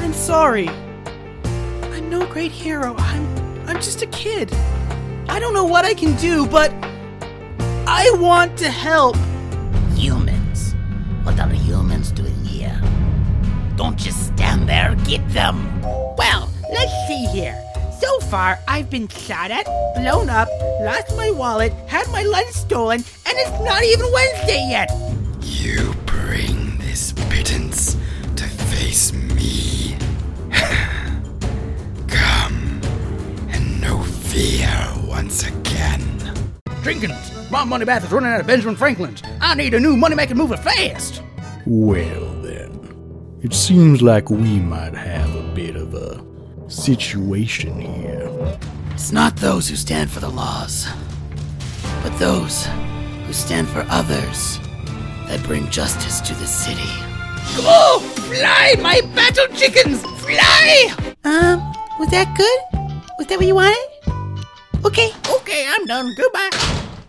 I'm sorry. I'm no great hero. I'm just a kid. I don't know what I can do, but I want to help. Humans? What are humans doing here? Don't just stand there, get them! Well, let's see here. So far, I've been shot at, blown up, lost my wallet, had my lunch stolen, and it's not even Wednesday yet! You bring this pittance to face me. Come, and no fear once again. Jenkins, my money bath is running out of Benjamin Franklin's. I need a new money-making mover fast. Well then, it seems like we might have a bit of a situation here. It's not those who stand for the laws, but those who stand for others that bring justice to the city. Go! Fly, my battle chickens! Fly! Was that good? Was that what you wanted? Okay. Okay, I'm done. Goodbye.